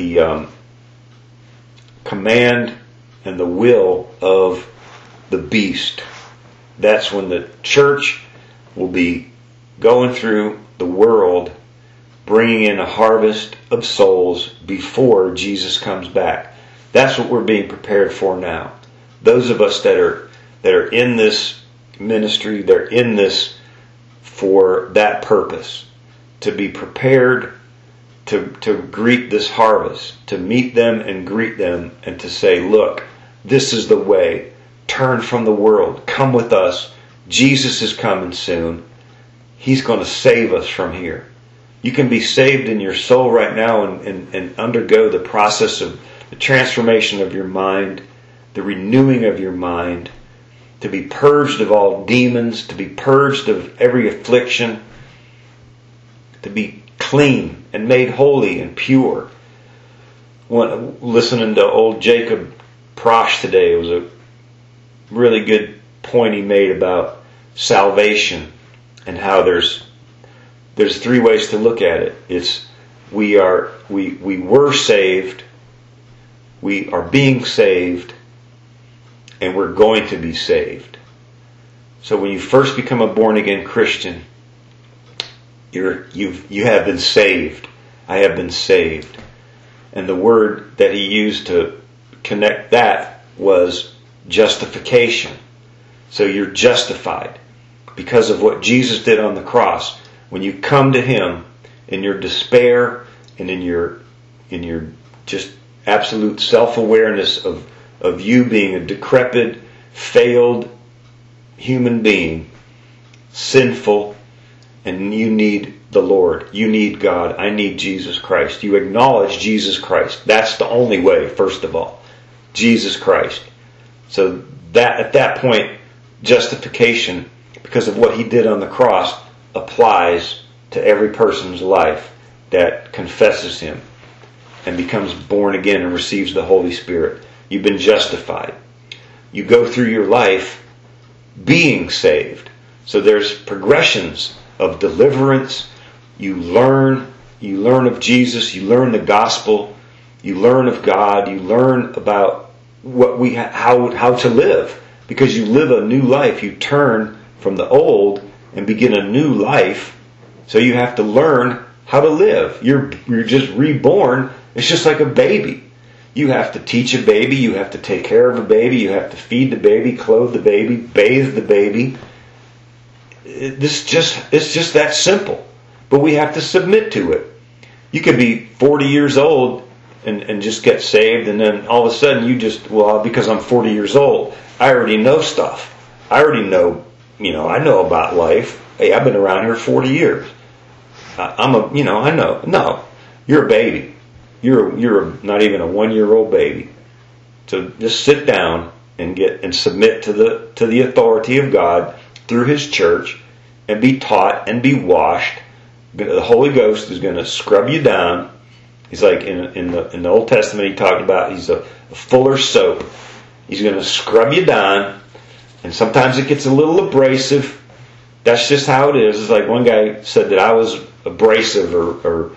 command and the will of the beast. That's when the church will be going through the world, bringing in a harvest of souls before Jesus comes back. That's what we're being prepared for now. Those of us that are in this ministry, they're in this for that purpose, to be prepared to greet this harvest, to meet them and greet them, and to say, look, this is the way. Turn from the world. Come with us. Jesus is coming soon. He's going to save us from here. You can be saved in your soul right now and undergo the process of the transformation of your mind, the renewing of your mind, to be purged of all demons, to be purged of every affliction, to be clean and made holy and pure. Listening to old Jacob Prosh today, it was a really good point he made about salvation and how there's three ways to look at it. It's we were saved, we are being saved, and we're going to be saved. So when you first become a born again Christian, you have been saved. I have been saved. And the word that he used to connect that was justification. So you're justified because of what Jesus did on the cross. When you come to Him in your despair and in your just absolute self-awareness of you being a decrepit, failed human being, sinful, and you need the Lord. You need God. I need Jesus Christ. You acknowledge Jesus Christ. That's the only way, first of all. Jesus Christ. So that at that point, justification, because of what He did on the cross, applies to every person's life that confesses Him and becomes born again and receives the Holy Spirit. You've been justified. You go through your life being saved. So there's progressions of deliverance. You learn of Jesus. You learn the gospel. You learn of God. You learn about how to live, because you live a new life. You turn from the old and begin a new life. So you have to learn how to live. You're just reborn. It's just like a baby. You have to teach a baby. You have to take care of a baby. You have to feed the baby, clothe the baby, bathe the baby. It's just that simple. But we have to submit to it. You could be 40 years old and just get saved, and then all of a sudden you because I'm 40 years old, I already know stuff. I already know, I know about life. Hey, I've been around here 40 years. I know. No, you're a baby. You're not even a 1-year-old baby. So just sit down and submit to the authority of God through His church, and be taught and be washed. The Holy Ghost is going to scrub you down. He's like in the Old Testament, He talked about He's a fuller soap. He's going to scrub you down, and sometimes it gets a little abrasive. That's just how it is. It's like one guy said that I was abrasive, or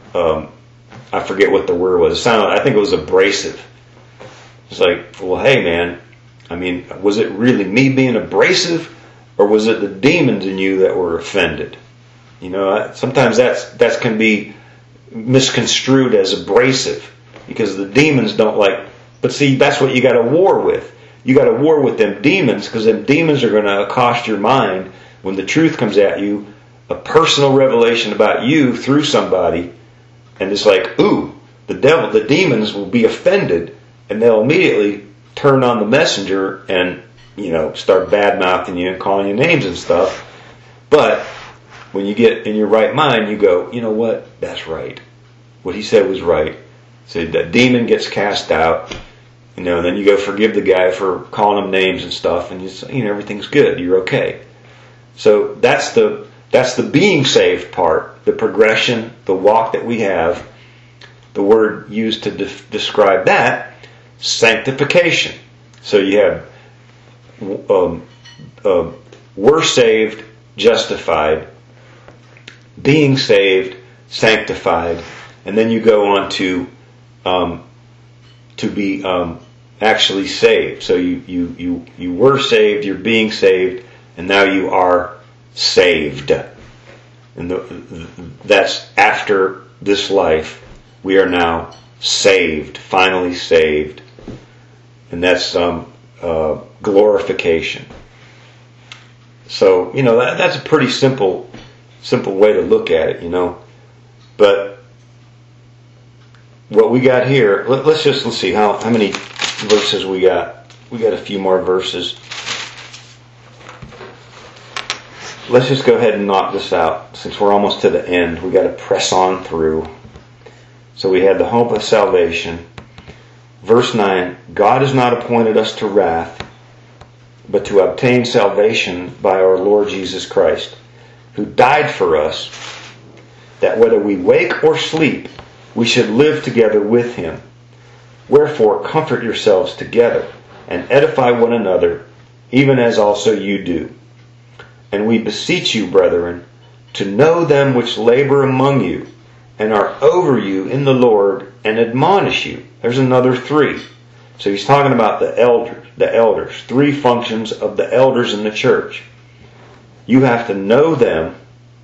I forget what the word was. I think it was abrasive. It's like, well, hey man, was it really me being abrasive, or was it the demons in you that were offended? Sometimes that can be misconstrued as abrasive, because the demons don't like. But see, that's what you got to war with. You got to war with them demons, because them demons are going to accost your mind when the truth comes at you, a personal revelation about you through somebody, and it's like, ooh, the demons will be offended, and they'll immediately turn on the messenger and, start bad-mouthing you and calling you names and stuff. But when you get in your right mind, you go, you know what? That's right. What he said was right. So the demon gets cast out, and then you go forgive the guy for calling him names and stuff, and everything's good. You're okay. So that's the being saved part, the progression, the walk that we have. The word used to describe that, sanctification. So you have we're saved, justified, being saved, sanctified, and then you go on to be actually saved. So you were saved, you're being saved, and now you are saved. And that's after this life. We are now saved, finally saved, and that's glorification. So that's a pretty simple way to look at it, But what we got here, let's see how many verses we got. We got a few more verses. Let's just go ahead and knock this out since we're almost to the end. We got to press on through. So we had the hope of salvation. Verse 9, God has not appointed us to wrath, but to obtain salvation by our Lord Jesus Christ, who died for us, that whether we wake or sleep, we should live together with him. Wherefore comfort yourselves together, and edify one another, even as also you do. And we beseech you, brethren, to know them which labor among you, and are over you in the Lord, and admonish you. There's another 3. So he's talking about the elders. 3 functions of the elders in the church. You have to know them,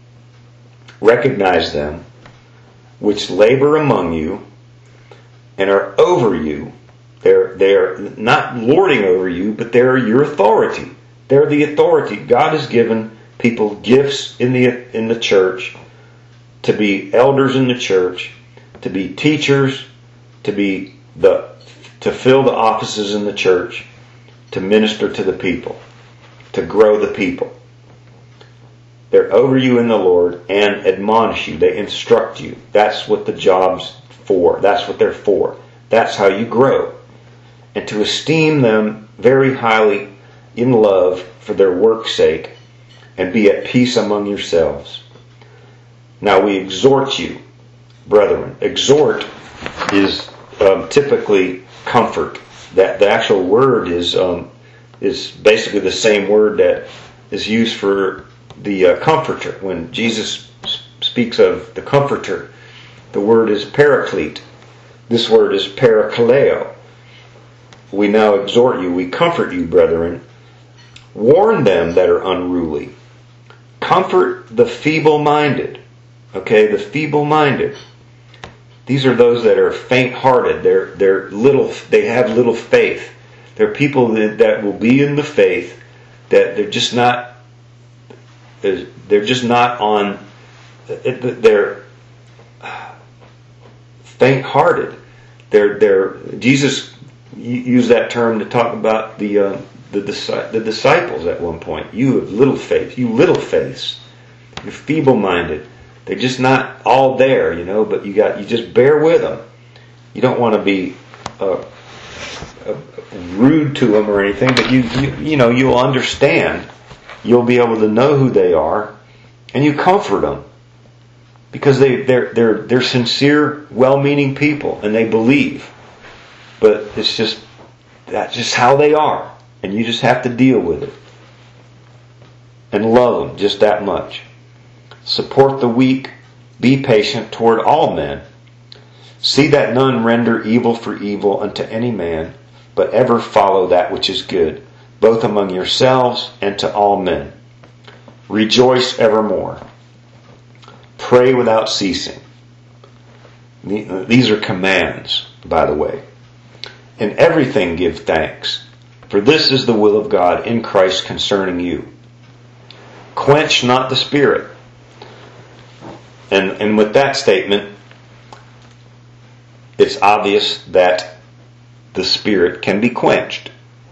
recognize them, which labor among you, and are over you. They're not lording over you, but they're your authority. They're the authority. God has given people gifts in the church, to be elders in the church, to be teachers, to fill the offices in the church, to minister to the people, to grow the people. They're over you in the Lord and admonish you. They instruct you. That's what the job's for. That's what they're for. That's how you grow. And to esteem them very highly in love for their work's sake, and be at peace among yourselves. Now we exhort you, brethren. Exhort is typically comfort. That the actual word is basically the same word that is used for the comforter. When Jesus speaks of the comforter, the word is paraclete. This word is parakaleo. We now exhort you, we comfort you, brethren. Warn them that are unruly. Comfort the feeble-minded. Okay, the feeble-minded. These are those that are faint-hearted. They have little faith. They're people that will be in the faith, that they're just not on. They're faint-hearted. Jesus used that term to talk about the disciples at one point. You have little faith. You little faiths. You're feeble-minded. They're just not all there, but you just bear with them. You don't want to be rude to them or anything, but you'll understand. You'll be able to know who they are, and you comfort them because they're sincere, well-meaning people, and they believe. But that's just how they are, and you just have to deal with it and love them just that much. Support the weak. Be patient toward all men. See that none render evil for evil unto any man, but ever follow that which is good, both among yourselves and to all men. Rejoice evermore. Pray without ceasing. These are commands, by the way. In everything give thanks, for this is the will of God in Christ concerning you. Quench not the spirit. And with that statement, it's obvious that the Spirit can be quenched.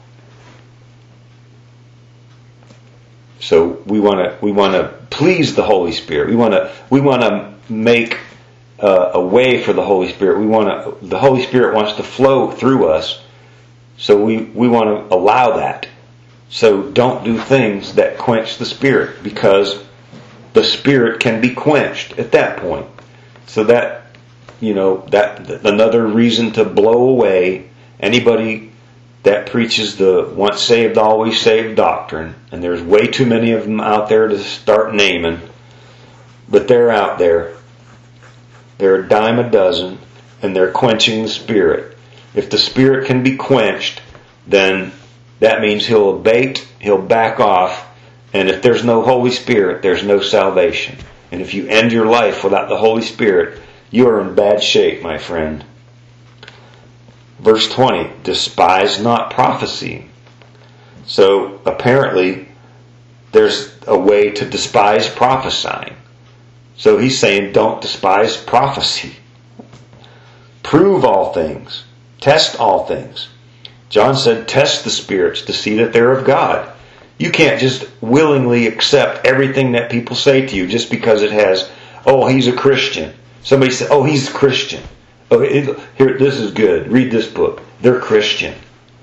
So we want to please the Holy Spirit. We want to make a way for the Holy Spirit. The Holy Spirit wants to flow through us. So we want to allow that. So don't do things that quench the Spirit, because the Spirit can be quenched at that point. So that another reason to blow away anybody that preaches the once saved, always saved doctrine. And there's way too many of them out there to start naming. But they're out there. They're a dime a dozen, and they're quenching the Spirit. If the Spirit can be quenched, then that means he'll abate, he'll back off, and if there's no Holy Spirit, there's no salvation. And if you end your life without the Holy Spirit, you are in bad shape, my friend. Verse 20, despise not prophecy. So apparently there's a way to despise prophesying. So he's saying don't despise prophecy. Prove all things. Test all things. John said test the spirits to see that they're of God. You can't just willingly accept everything that people say to you just because it has, oh, he's a Christian. Somebody said, oh, he's a Christian. Oh, here, this is good. Read this book. They're Christian.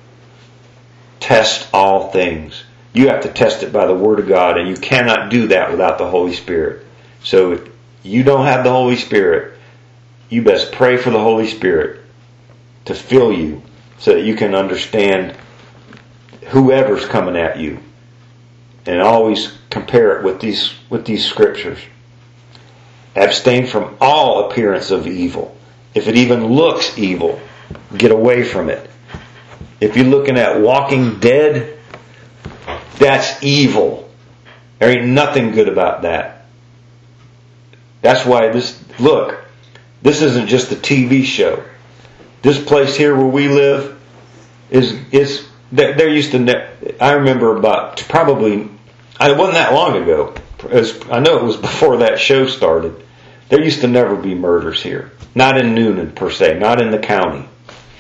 Test all things. You have to test it by the Word of God, and you cannot do that without the Holy Spirit. So if you don't have the Holy Spirit, you best pray for the Holy Spirit to fill you so that you can understand whoever's coming at you. And always compare it with these scriptures. Abstain from all appearance of evil. If it even looks evil, get away from it. If you're looking at Walking Dead, that's evil. There ain't nothing good about that. That's why this isn't just a TV show. This place here where we live is there used to, I remember about probably, it wasn't that long ago. I know it was before that show started. There used to never be murders here. Not in Newnan per se, not in the county.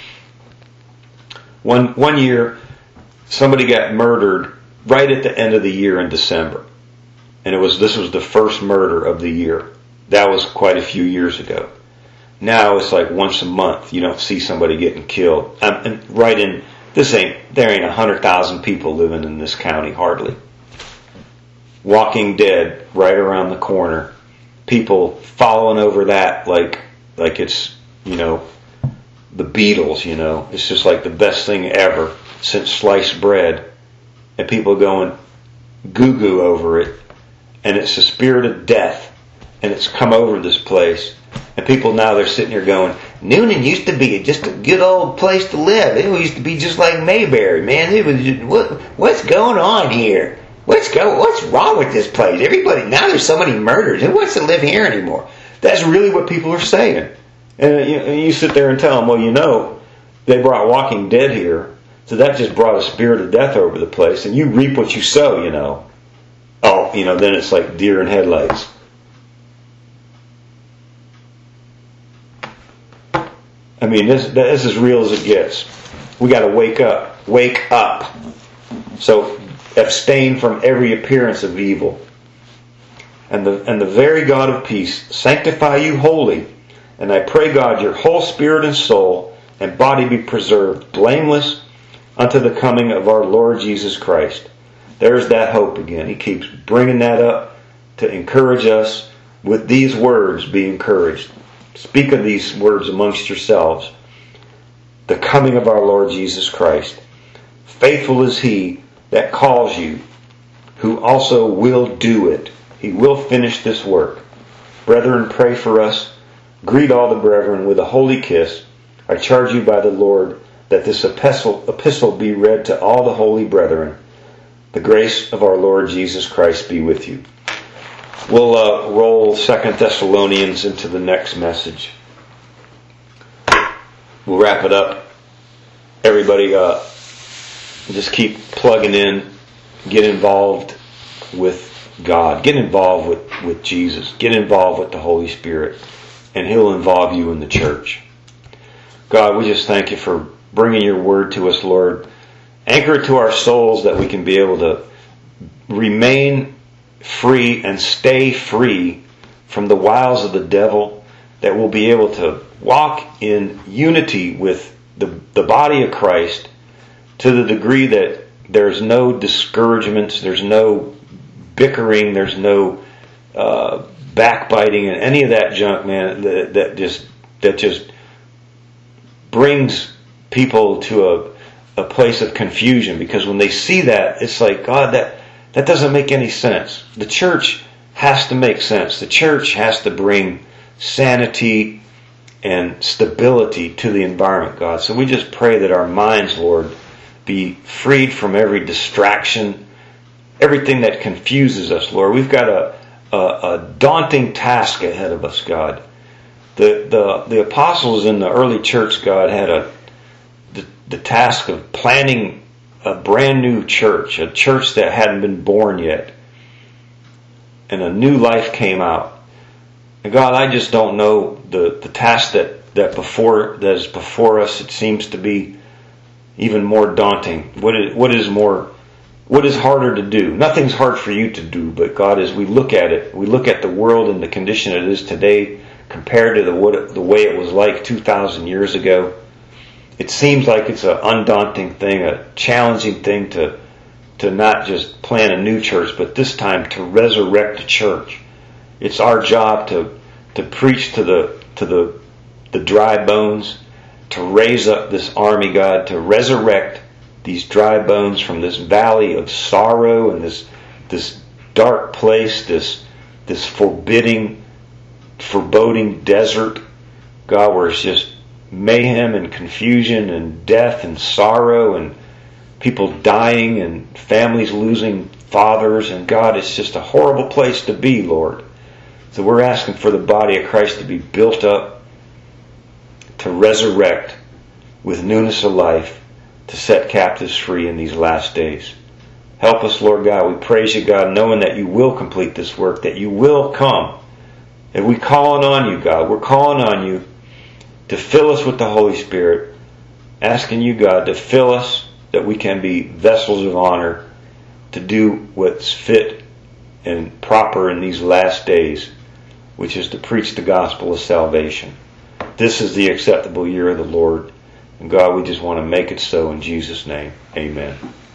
One year, somebody got murdered right at the end of the year in December. And this was the first murder of the year. That was quite a few years ago. Now it's like once a month you don't see somebody getting killed. There ain't 100,000 people living in this county hardly. Walking Dead right around the corner. People following over that like it's, the Beatles, It's just like the best thing ever since sliced bread. And people going goo-goo over it. And it's the spirit of death. And it's come over this place. And people now, they're sitting here going, Newnan used to be just a good old place to live. It used to be just like Mayberry, man. It was just, what's going on here? What's wrong with this place? Everybody, now there's so many murders. Who wants to live here anymore? That's really what people are saying. And you sit there and tell them, well, they brought Walking Dead here. So that just brought a spirit of death over the place. And you reap what you sow, Oh, then it's like deer in headlights. I mean, this is as real as it gets. We got to wake up. Wake up. So abstain from every appearance of evil. And the very God of peace sanctify you wholly. And I pray, God, your whole spirit and soul and body be preserved blameless unto the coming of our Lord Jesus Christ. There's that hope again. He keeps bringing that up to encourage us with these words. Be encouraged. Speak of these words amongst yourselves. The coming of our Lord Jesus Christ. Faithful is He that calls you, who also will do it. He will finish this work. Brethren, pray for us. Greet all the brethren with a holy kiss. I charge you by the Lord that this epistle be read to all the holy brethren. The grace of our Lord Jesus Christ be with you. We'll roll 2 Thessalonians into the next message. We'll wrap it up. Everybody just keep plugging in. Get involved with God. Get involved with Jesus. Get involved with the Holy Spirit. And He'll involve you in the church. God, we just thank you for bringing your word to us, Lord. Anchor it to our souls that we can be able to remain free and stay free from the wiles of the devil, that we'll be able to walk in unity with the body of Christ to the degree that there's no discouragements, there's no bickering, there's no backbiting and any of that junk, man, that just brings people to a place of confusion. Because when they see that, it's like, God, that doesn't make any sense. The church has to make sense. The church has to bring sanity and stability to the environment, God. So we just pray that our minds, Lord, be freed from every distraction, everything that confuses us, Lord. We've got a daunting task ahead of us, God. The apostles in the early church, God, had the task of planning a brand new church, a church that hadn't been born yet. And a new life came out. And God, I just don't know the task that is before us. It seems to be even more daunting. What is harder to do? Nothing's hard for you to do, but God, as we look at it, we look at the world and the condition it is today compared to the way it was like 2,000 years ago. It seems like it's an undaunting thing, a challenging thing to not just plant a new church, but this time to resurrect the church. It's our job to preach to the dry bones, to raise up this army, God, to resurrect these dry bones from this valley of sorrow and this dark place, this foreboding desert, God, where it's just mayhem and confusion and death and sorrow and people dying and families losing fathers. And God, it's just a horrible place to be, Lord. So we're asking for the body of Christ to be built up, to resurrect with newness of life, to set captives free in these last days. Help us, Lord God. We praise you, God, knowing that you will complete this work, that you will come. And we're calling on you, God. We're calling on you to fill us with the Holy Spirit, asking you, God, to fill us that we can be vessels of honor to do what's fit and proper in these last days, which is to preach the gospel of salvation. This is the acceptable year of the Lord. And God, we just want to make it so in Jesus' name. Amen.